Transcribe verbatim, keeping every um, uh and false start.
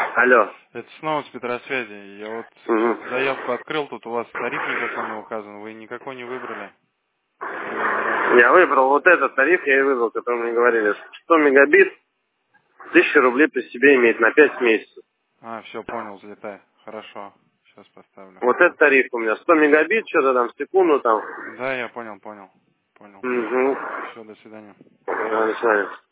Алло. Это снова с Петросвязи. Я вот Угу. заявку открыл, тут у вас тариф никакой не указан. Вы никакой не выбрали. Время работы. Я выбрал вот этот тариф, я и выбрал, который мне говорили. сто мегабит, тысяча рублей при себе иметь на пять месяцев. А, все, понял, взлетай. Хорошо. Сейчас поставлю. Вот этот тариф у меня. сто мегабит, что-то там в секунду там. Да, я понял, понял. Понял. Угу. Все, до свидания. До свидания.